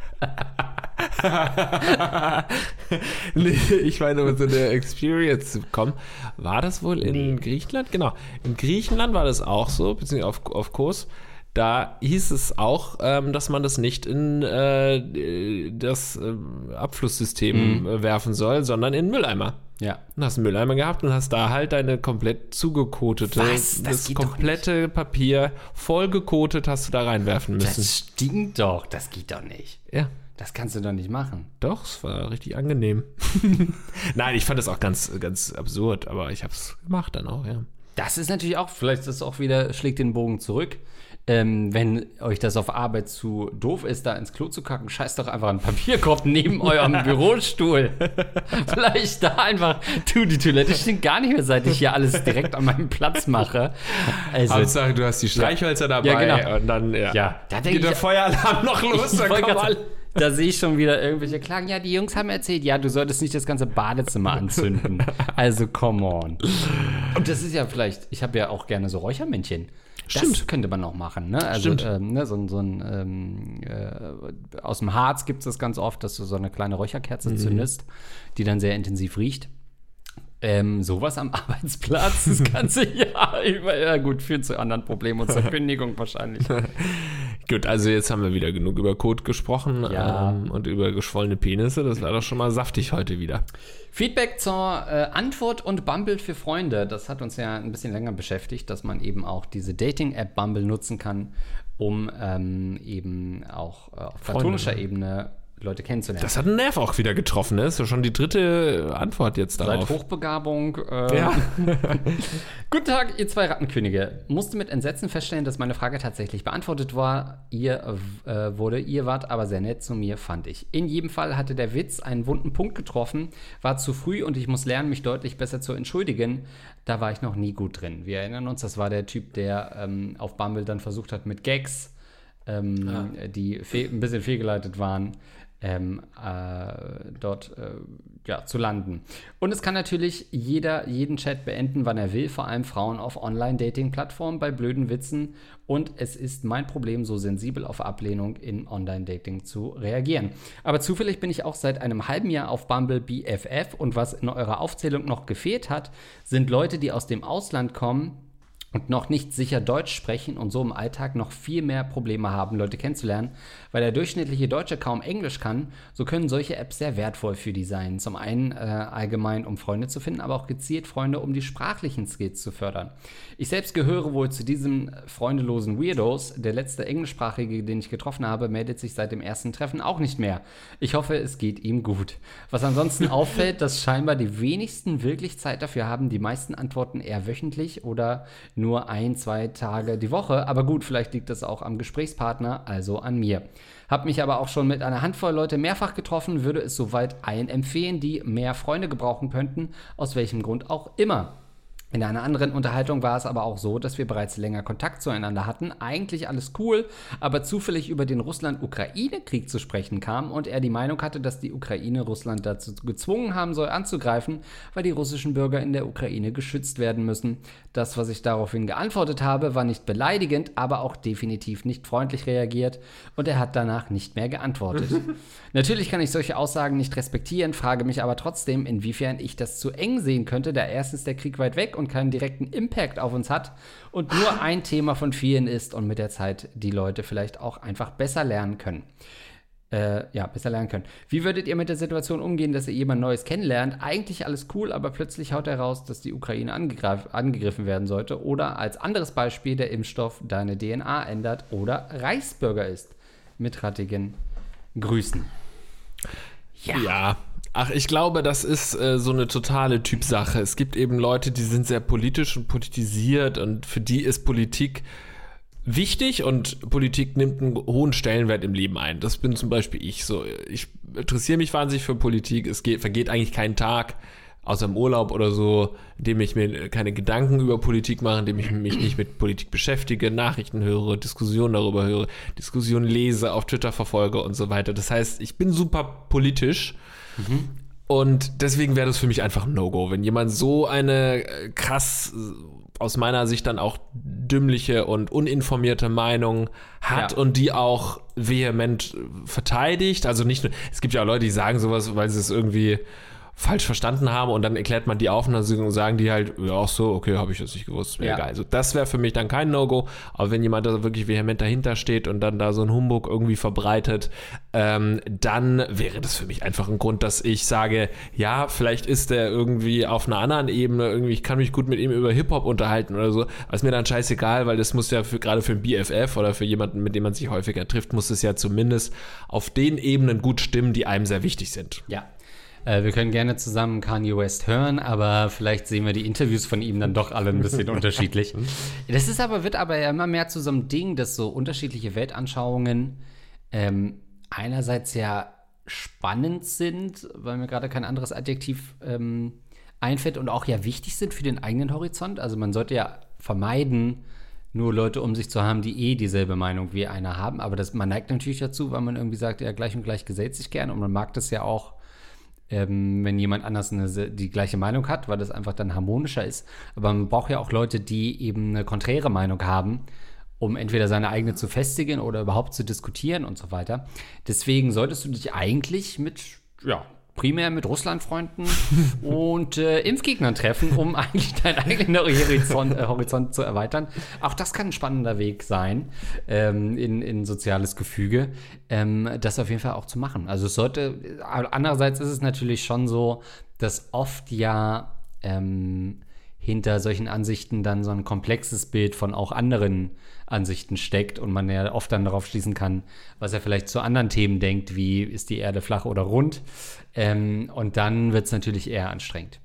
Nee, ich meine, um so eine Experience zu bekommen. War das wohl in Griechenland? Genau. In Griechenland war das auch so, beziehungsweise auf, auf Kurs. Da hieß es auch, ähm, dass man das nicht in äh, das äh, Abflusssystem Mhm. äh, werfen soll, sondern in den Mülleimer. Ja. Du hast einen Mülleimer gehabt und hast da halt deine komplett zugekotete, Was? Das das geht doch komplette Papier voll gekotet hast du da reinwerfen müssen. Das stinkt doch. Das geht doch nicht. Ja. Das kannst du doch nicht machen. Doch, es war richtig angenehm. Nein, ich fand das auch ganz, ganz absurd, aber ich habe es gemacht dann auch, ja. Das ist natürlich auch, vielleicht ist das auch wieder, schlägt den Bogen zurück. Ähm, wenn euch das auf Arbeit zu doof ist, da ins Klo zu kacken, scheißt doch einfach einen Papierkorb neben eurem Bürostuhl. Vielleicht da einfach, du, die Toilette stinkt gar nicht mehr, seit ich hier alles direkt an meinem Platz mache. Also, Hauptsache, du hast die Streichhölzer dabei Ja, genau. und dann ja, ja, da denke geht der ich, Feueralarm noch los, ich dann wollte kommen grad alle. sagen, da sehe ich schon wieder irgendwelche Klagen. Ja, die Jungs haben erzählt, ja, du solltest nicht das ganze Badezimmer anzünden. Also, come on. Und das ist ja vielleicht, ich habe ja auch gerne so Räuchermännchen. Stimmt. Das könnte man noch machen, ne? Also, Stimmt. ähm, ne, so, ein- so ein, ähm, äh, aus dem Harz gibt es das ganz oft, dass du so eine kleine Räucherkerze Mhm. zündest, die dann sehr intensiv riecht. Ähm, sowas am Arbeitsplatz das ganze Jahr über, ja gut, führt zu anderen Problemen und zur Kündigung wahrscheinlich. Gut, also jetzt haben wir wieder genug über Kot gesprochen Ja. ähm, und über geschwollene Penisse. Das war doch schon mal saftig heute wieder. Feedback zur äh, Antwort und Bumble für Freunde. Das hat uns ja ein bisschen länger beschäftigt, dass man eben auch diese Dating-App Bumble nutzen kann, um ähm, eben auch äh, auf Freunde, platonischer ne? Ebene Leute kennenzulernen. Das hat einen Nerv auch wieder getroffen, ne? Das ist ja schon die dritte Antwort jetzt darauf. Seit Hochbegabung. Äh, Ja. Guten Tag, ihr zwei Rattenkönige. Musste mit Entsetzen feststellen, dass meine Frage tatsächlich beantwortet war. Ihr äh, wurde, ihr wart aber sehr nett zu mir, fand ich. In jedem Fall hatte der Witz einen wunden Punkt getroffen, war zu früh und ich muss lernen, mich deutlich besser zu entschuldigen. Da war ich noch nie gut drin. Wir erinnern uns, das war der Typ, der ähm, auf Bumble dann versucht hat mit Gags, ähm, ah. die fe- ein bisschen fehlgeleitet waren, Ähm, äh, dort äh, ja, zu landen. Und es kann natürlich jeder jeden Chat beenden, wann er will, vor allem Frauen auf Online-Dating-Plattformen bei blöden Witzen. Und es ist mein Problem, so sensibel auf Ablehnung in Online-Dating zu reagieren. Aber zufällig bin ich auch seit einem halben Jahr auf Bumble B F F und was in eurer Aufzählung noch gefehlt hat, sind Leute, die aus dem Ausland kommen und noch nicht sicher Deutsch sprechen und so im Alltag noch viel mehr Probleme haben, Leute kennenzulernen. Weil der durchschnittliche Deutsche kaum Englisch kann, so können solche Apps sehr wertvoll für die sein. Zum einen äh, allgemein, um Freunde zu finden, aber auch gezielt Freunde, um die sprachlichen Skills zu fördern. Ich selbst gehöre wohl zu diesen freundelosen Weirdos. Der letzte Englischsprachige, den ich getroffen habe, meldet sich seit dem ersten Treffen auch nicht mehr. Ich hoffe, es geht ihm gut. Was ansonsten auffällt, dass scheinbar die wenigsten wirklich Zeit dafür haben. Die meisten antworten eher wöchentlich oder nur ein, zwei Tage die Woche. Aber gut, vielleicht liegt das auch am Gesprächspartner, also an mir. Hab mich aber auch schon mit einer Handvoll Leute mehrfach getroffen, würde es soweit allen empfehlen, die mehr Freunde gebrauchen könnten, aus welchem Grund auch immer. In einer anderen Unterhaltung war es aber auch so, dass wir bereits länger Kontakt zueinander hatten. Eigentlich alles cool, aber zufällig über den Russland-Ukraine-Krieg zu sprechen kam und er die Meinung hatte, dass die Ukraine Russland dazu gezwungen haben soll, anzugreifen, weil die russischen Bürger in der Ukraine geschützt werden müssen. Das, was ich daraufhin geantwortet habe, war nicht beleidigend, aber auch definitiv nicht freundlich reagiert und er hat danach nicht mehr geantwortet. Natürlich kann ich solche Aussagen nicht respektieren, frage mich aber trotzdem, inwiefern ich das zu eng sehen könnte, da erstens der Krieg weit weg und keinen direkten Impact auf uns hat und nur ein Thema von vielen ist und mit der Zeit die Leute vielleicht auch einfach besser lernen können. Äh, ja, besser lernen können. Wie würdet ihr mit der Situation umgehen, dass ihr jemand Neues kennenlernt? Eigentlich alles cool, aber plötzlich haut er raus, dass die Ukraine angegriff- angegriffen werden sollte oder als anderes Beispiel der Impfstoff deine D N A ändert oder Reichsbürger ist. Mit rattigen Grüßen. Ja. ja. Ach, ich glaube, das ist äh, so eine totale Typsache. Es gibt eben Leute, die sind sehr politisch und politisiert und für die ist Politik wichtig und Politik nimmt einen hohen Stellenwert im Leben ein. Das bin zum Beispiel ich. So, ich interessiere mich wahnsinnig für Politik. Es geht, vergeht eigentlich kein Tag, außer im Urlaub oder so, in dem ich mir keine Gedanken über Politik mache, in dem ich mich nicht mit Politik beschäftige, Nachrichten höre, Diskussionen darüber höre, Diskussionen lese, auf Twitter verfolge und so weiter. Das heißt, ich bin super politisch. Mhm. Und deswegen wäre das für mich einfach ein No-Go. Wenn jemand so eine krass, aus meiner Sicht dann auch dümmliche und uninformierte Meinung hat ja. und die auch vehement verteidigt, also nicht nur, es gibt ja auch Leute, die sagen sowas, weil sie es irgendwie falsch verstanden haben und dann erklärt man die auf und dann sagen die halt, ja auch so, okay, habe ich das nicht gewusst, ist mir ja. egal. Also das wäre für mich dann kein No-Go, aber wenn jemand da wirklich vehement dahinter steht und dann da so ein Humbug irgendwie verbreitet, ähm, dann wäre das für mich einfach ein Grund, dass ich sage, ja, vielleicht ist der irgendwie auf einer anderen Ebene, irgendwie, ich kann mich gut mit ihm über Hip-Hop unterhalten oder so, aber ist mir dann scheißegal, weil das muss ja für, gerade für ein B F F oder für jemanden, mit dem man sich häufiger trifft, muss es ja zumindest auf den Ebenen gut stimmen, die einem sehr wichtig sind. Ja. Wir können gerne zusammen Kanye West hören, aber vielleicht sehen wir die Interviews von ihm dann doch alle ein bisschen unterschiedlich. Das ist aber, wird aber ja immer mehr zu so einem Ding, dass so unterschiedliche Weltanschauungen ähm, einerseits ja spannend sind, weil mir gerade kein anderes Adjektiv ähm, einfällt und auch ja wichtig sind für den eigenen Horizont. Also man sollte ja vermeiden, nur Leute um sich zu haben, die eh dieselbe Meinung wie einer haben. Aber das, man neigt natürlich dazu, weil man irgendwie sagt, ja, gleich und gleich gesellt sich gern und man mag das ja auch, Ähm, wenn jemand anders eine, die gleiche Meinung hat, weil das einfach dann harmonischer ist. Aber man braucht ja auch Leute, die eben eine konträre Meinung haben, um entweder seine eigene zu festigen oder überhaupt zu diskutieren und so weiter. Deswegen solltest du dich eigentlich mit, ja, primär mit Russlandfreunden und äh, Impfgegnern treffen, um eigentlich deinen eigenen Horizont, äh, Horizont zu erweitern. Auch das kann ein spannender Weg sein, ähm, in, in soziales Gefüge, ähm, das auf jeden Fall auch zu machen. Also es sollte, andererseits ist es natürlich schon so, dass oft ja ähm, hinter solchen Ansichten dann so ein komplexes Bild von auch anderen Ansichten steckt und man ja oft dann darauf schließen kann, was er vielleicht zu anderen Themen denkt, wie ist die Erde flach oder rund. Ähm, und dann wird es natürlich eher anstrengend.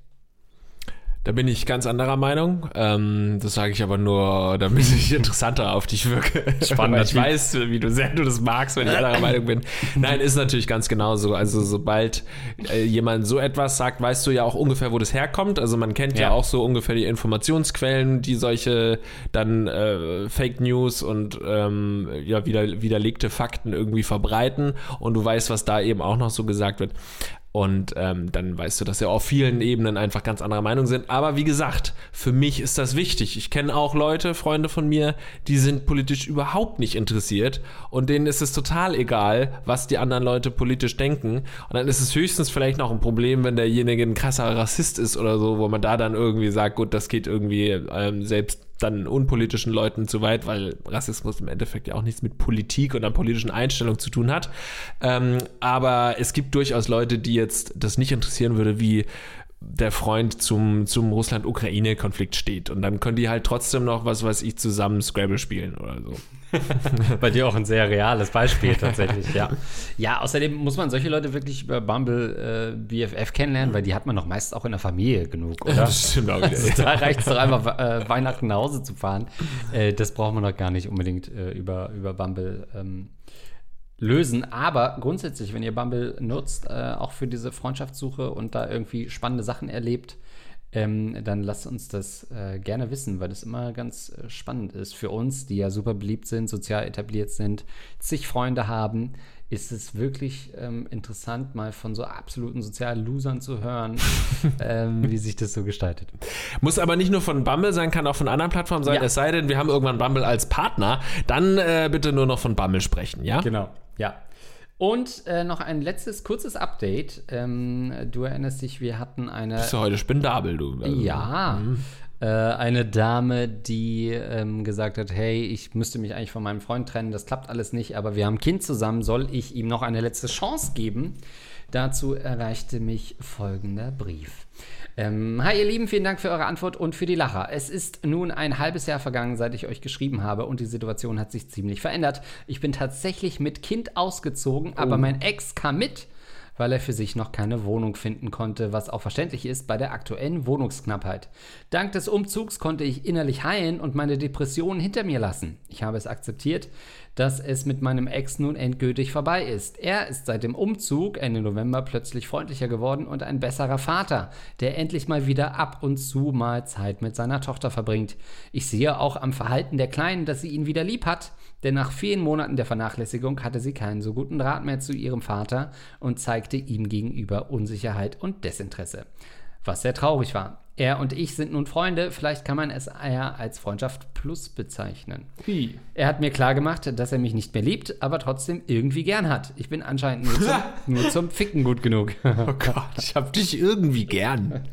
Da bin ich ganz anderer Meinung. Ähm, das sage ich aber nur, damit ich interessanter auf dich wirke. Spannend. Weil ich weiß, wie du sehr du das magst, wenn ich anderer Meinung bin. Nein, ist natürlich ganz genauso. Also sobald äh, jemand so etwas sagt, weißt du ja auch ungefähr, wo das herkommt. Also man kennt ja, ja auch so ungefähr die Informationsquellen, die solche dann äh, Fake News und ähm, ja, wider, widerlegte Fakten irgendwie verbreiten. Und du weißt, was da eben auch noch so gesagt wird. Und ähm, dann weißt du, dass wir auf vielen Ebenen einfach ganz anderer Meinung sind. Aber wie gesagt, für mich ist das wichtig. Ich kenne auch Leute, Freunde von mir, die sind politisch überhaupt nicht interessiert. Und denen ist es total egal, was die anderen Leute politisch denken. Und dann ist es höchstens vielleicht noch ein Problem, wenn derjenige ein krasser Rassist ist oder so, wo man da dann irgendwie sagt, gut, das geht irgendwie ähm, selbst dann unpolitischen Leuten zu weit, weil Rassismus im Endeffekt ja auch nichts mit Politik und einer politischen Einstellung zu tun hat. Ähm, aber es gibt durchaus Leute, die jetzt das nicht interessieren würde, wie der Freund zum, zum Russland-Ukraine-Konflikt steht. Und dann können die halt trotzdem noch, was weiß ich, zusammen Scrabble spielen oder so. Bei dir auch ein sehr reales Beispiel tatsächlich, ja. Ja, außerdem muss man solche Leute wirklich über Bumble äh, B F F kennenlernen, weil die hat man doch meist auch in der Familie genug, oder? Das stimmt auch wieder. Also, da reicht es doch einfach, äh, Weihnachten nach Hause zu fahren. Äh, das braucht man doch gar nicht unbedingt äh, über, über Bumble ähm, lösen. Aber grundsätzlich, wenn ihr Bumble nutzt, äh, auch für diese Freundschaftssuche und da irgendwie spannende Sachen erlebt, Ähm, dann lasst uns das äh, gerne wissen, weil das immer ganz äh, spannend ist für uns, die ja super beliebt sind, sozial etabliert sind, zig Freunde haben. Ist es wirklich ähm, interessant, mal von so absoluten sozialen Losern zu hören, ähm, wie sich das so gestaltet. Muss aber nicht nur von Bumble sein, kann auch von anderen Plattformen sein, ja. Es sei denn, wir haben irgendwann Bumble als Partner, dann äh, bitte nur noch von Bumble sprechen, ja? Genau, ja. Und äh, noch ein letztes, kurzes Update. Ähm, du erinnerst dich, wir hatten eine... Bist du heute spendabel, du? Also, ja, mhm. äh, eine Dame, die ähm, gesagt hat, hey, ich müsste mich eigentlich von meinem Freund trennen, das klappt alles nicht, aber wir haben ein Kind zusammen, soll ich ihm noch eine letzte Chance geben? Dazu erreichte mich folgender Brief. Ähm, hi ihr Lieben, vielen Dank für eure Antwort und für die Lacher. Es ist nun ein halbes Jahr vergangen, seit ich euch geschrieben habe und die Situation hat sich ziemlich verändert. Ich bin tatsächlich mit Kind ausgezogen, oh. aber mein Ex kam mit, weil er für sich noch keine Wohnung finden konnte, was auch verständlich ist bei der aktuellen Wohnungsknappheit. Dank des Umzugs konnte ich innerlich heilen und meine Depressionen hinter mir lassen. Ich habe es akzeptiert, dass es mit meinem Ex nun endgültig vorbei ist. Er ist seit dem Umzug Ende November plötzlich freundlicher geworden und ein besserer Vater, der endlich mal wieder ab und zu mal Zeit mit seiner Tochter verbringt. Ich sehe auch am Verhalten der Kleinen, dass sie ihn wieder lieb hat, denn nach vielen Monaten der Vernachlässigung hatte sie keinen so guten Draht mehr zu ihrem Vater und zeigte ihm gegenüber Unsicherheit und Desinteresse. Was sehr traurig war. Er und ich sind nun Freunde, vielleicht kann man es eher als Freundschaft plus bezeichnen. Wie? Er hat mir klargemacht, dass er mich nicht mehr liebt, aber trotzdem irgendwie gern hat. Ich bin anscheinend nur zum, nur zum Ficken gut genug. Oh Gott, ich hab dich irgendwie gern.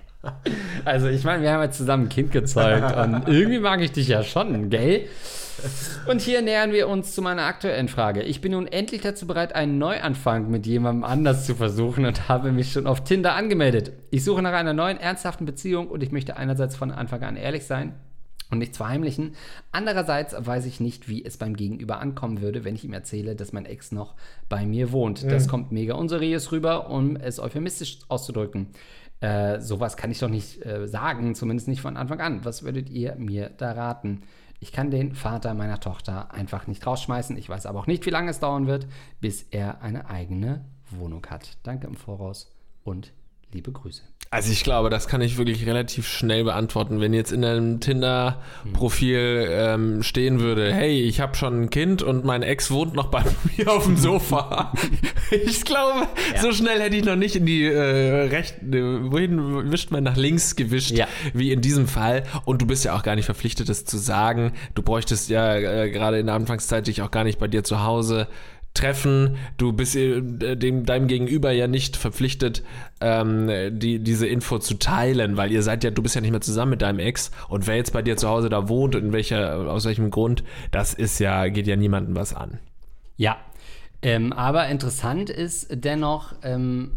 Also ich meine, wir haben jetzt zusammen ein Kind gezeugt und irgendwie mag ich dich ja schon, gell? Und hier nähern wir uns zu meiner aktuellen Frage. Ich bin nun endlich dazu bereit, einen Neuanfang mit jemandem anders zu versuchen und habe mich schon auf Tinder angemeldet. Ich suche nach einer neuen, ernsthaften Beziehung und ich möchte einerseits von Anfang an ehrlich sein und nichts verheimlichen. Andererseits weiß ich nicht, wie es beim Gegenüber ankommen würde, wenn ich ihm erzähle, dass mein Ex noch bei mir wohnt. Mhm. Das kommt mega unseriös rüber, um es euphemistisch auszudrücken. Äh, sowas kann ich doch nicht äh, sagen, zumindest nicht von Anfang an. Was würdet ihr mir da raten? Ich kann den Vater meiner Tochter einfach nicht rausschmeißen. Ich weiß aber auch nicht, wie lange es dauern wird, bis er eine eigene Wohnung hat. Danke im Voraus und liebe Grüße. Also ich glaube, das kann ich wirklich relativ schnell beantworten. Wenn jetzt in einem Tinder-Profil ähm, stehen würde, hey, ich habe schon ein Kind und mein Ex wohnt noch bei mir auf dem Sofa. Ich glaube, ja. so schnell hätte ich noch nicht in die äh, rechten, wohin wischt man, nach links gewischt, ja. wie in diesem Fall. Und du bist ja auch gar nicht verpflichtet, das zu sagen. Du bräuchtest ja äh, gerade in der Anfangszeit dich auch gar nicht bei dir zu Hause treffen. Du bist dem, deinem Gegenüber ja nicht verpflichtet, ähm, die, diese Info zu teilen, weil ihr seid ja, du bist ja nicht mehr zusammen mit deinem Ex und wer jetzt bei dir zu Hause da wohnt und in welcher, aus welchem Grund, das ist ja, geht ja niemandem was an. Ja, ähm, aber interessant ist dennoch, ähm,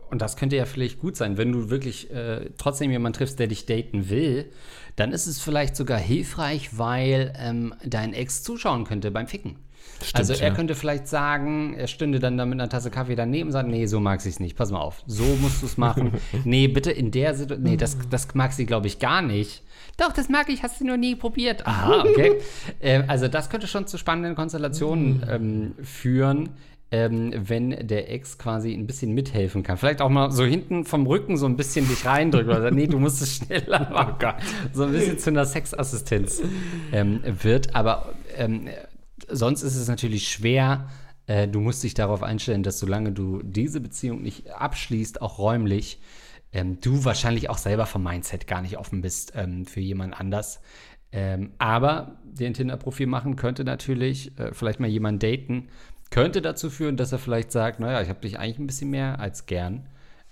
und das könnte ja vielleicht gut sein, wenn du wirklich äh, trotzdem jemanden triffst, der dich daten will, dann ist es vielleicht sogar hilfreich, weil ähm, dein Ex zuschauen könnte beim Ficken. Stimmt, also er ja. könnte vielleicht sagen, er stünde dann da mit einer Tasse Kaffee daneben und sagt, nee, so mag sie es nicht, pass mal auf, so musst du es machen. Nee, bitte in der Situation, nee, das, das mag sie, glaube ich, gar nicht. Doch, das mag ich, hast du noch nie probiert. Aha, okay. äh, also das könnte schon zu spannenden Konstellationen ähm, führen, ähm, wenn der Ex quasi ein bisschen mithelfen kann. Vielleicht auch mal so hinten vom Rücken so ein bisschen dich reindrücken oder sagt, nee, du musst es schneller machen. So ein bisschen zu einer Sexassistenz ähm, wird, aber ähm, sonst ist es natürlich schwer. Äh, du musst dich darauf einstellen, dass solange du diese Beziehung nicht abschließt, auch räumlich, ähm, du wahrscheinlich auch selber vom Mindset gar nicht offen bist ähm, für jemand anders. Ähm, aber den Tinder-Profil machen könnte natürlich, äh, vielleicht mal jemanden daten, könnte dazu führen, dass er vielleicht sagt, naja, ich habe dich eigentlich ein bisschen mehr als gern.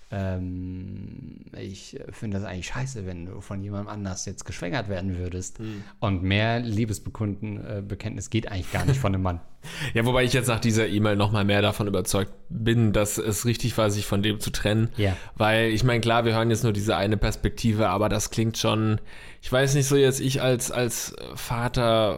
Ähm, ich finde das eigentlich scheiße, wenn du von jemandem anders jetzt geschwängert werden würdest. Mhm. Und mehr Liebesbekenntnis äh, geht eigentlich gar nicht von einem Mann. Ja, wobei ich jetzt nach dieser E-Mail noch mal mehr davon überzeugt bin, dass es richtig war, sich von dem zu trennen. Ja. Weil, ich meine, klar, wir hören jetzt nur diese eine Perspektive, aber das klingt schon, ich weiß nicht so jetzt, ich als, als Vater,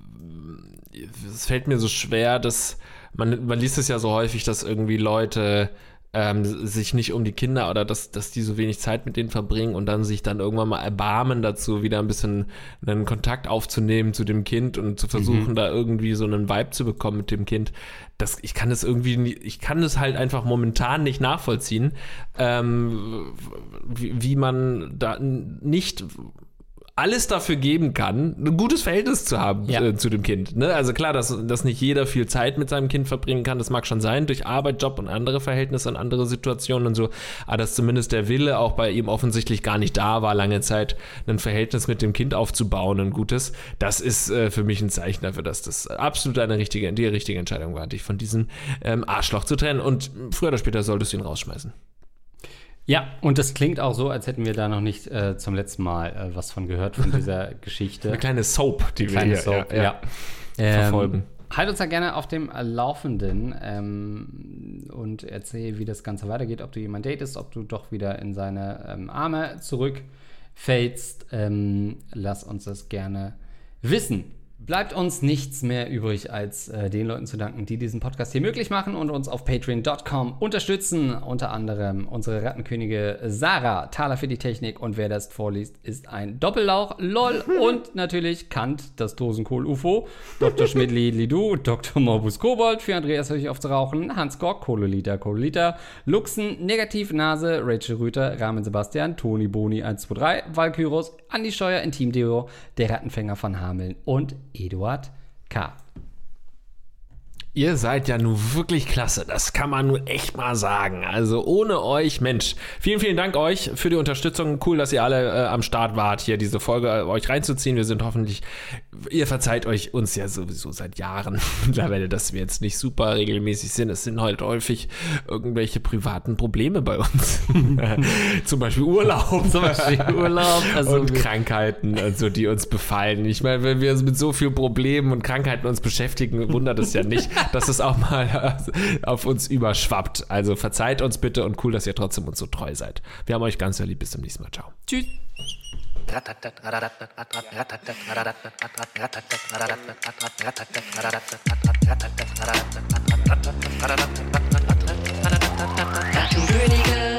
es fällt mir so schwer, dass man, man liest es ja so häufig, dass irgendwie Leute Ähm, sich nicht um die Kinder oder dass, dass die so wenig Zeit mit denen verbringen und dann sich dann irgendwann mal erbarmen dazu, wieder ein bisschen einen Kontakt aufzunehmen zu dem Kind und zu versuchen, mhm. da irgendwie so einen Vibe zu bekommen mit dem Kind. Das, ich kann das irgendwie, nie, ich kann es halt einfach momentan nicht nachvollziehen, ähm, wie, wie man da nicht alles dafür geben kann, ein gutes Verhältnis zu haben ja. äh, zu dem Kind. Ne? Also klar, dass, dass nicht jeder viel Zeit mit seinem Kind verbringen kann, das mag schon sein, durch Arbeit, Job und andere Verhältnisse und andere Situationen und so, aber dass zumindest der Wille auch bei ihm offensichtlich gar nicht da war, lange Zeit ein Verhältnis mit dem Kind aufzubauen, ein gutes, das ist äh, für mich ein Zeichen dafür, dass das absolut eine richtige, die richtige Entscheidung war, dich von diesem ähm, Arschloch zu trennen und früher oder später solltest du ihn rausschmeißen. Ja, und das klingt auch so, als hätten wir da noch nicht äh, zum letzten Mal äh, was von gehört, von dieser Geschichte. Eine kleine Soap, die Eine wir kleine hier Soap, ja, ja. Ja, verfolgen. Ähm, halt uns da gerne auf dem Laufenden ähm, und erzähl, wie das Ganze weitergeht, ob du jemanden datest, ob du doch wieder in seine ähm, Arme zurückfällst. Ähm, lass uns das gerne wissen. Bleibt uns nichts mehr übrig, als äh, den Leuten zu danken, die diesen Podcast hier möglich machen und uns auf patreon Punkt com unterstützen. Unter anderem unsere Rattenkönige Sarah, Thaler für die Technik und wer das vorliest, ist ein Doppellauch, lol. Und natürlich Kant, das Dosenkohl-U F O, Doktor Schmidli Lidu, Doktor Morbus Kobold, für Andreas höre ich auf zu rauchen, Hans Gork, Kohloliter, Kohloliter, Luxen, Negativnase, Rachel Rüther, Rahmen Sebastian, Toni Boni eins zwei drei, Valkyros, Andi Scheuer, Intimdeo, der Rattenfänger von Hameln und Eduard K. Ihr seid ja nun wirklich klasse, das kann man nur echt mal sagen. Also ohne euch, Mensch, vielen, vielen Dank euch für die Unterstützung. Cool, dass ihr alle äh, am Start wart, hier diese Folge äh, euch reinzuziehen. Wir sind hoffentlich, ihr verzeiht euch uns ja sowieso seit Jahren mittlerweile, dass wir jetzt nicht super regelmäßig sind. Es sind halt häufig irgendwelche privaten Probleme bei uns. Zum Beispiel Urlaub. Zum Beispiel Urlaub. Also und Krankheiten, also, die uns befallen. Ich meine, wenn wir mit so vielen Problemen und Krankheiten uns beschäftigen, wundert es ja nicht, dass es auch mal auf uns überschwappt. Also verzeiht uns bitte und cool, dass ihr trotzdem uns so treu seid. Wir haben euch ganz sehr lieb. Bis zum nächsten Mal. Ciao. Tschüss. Rattenkönige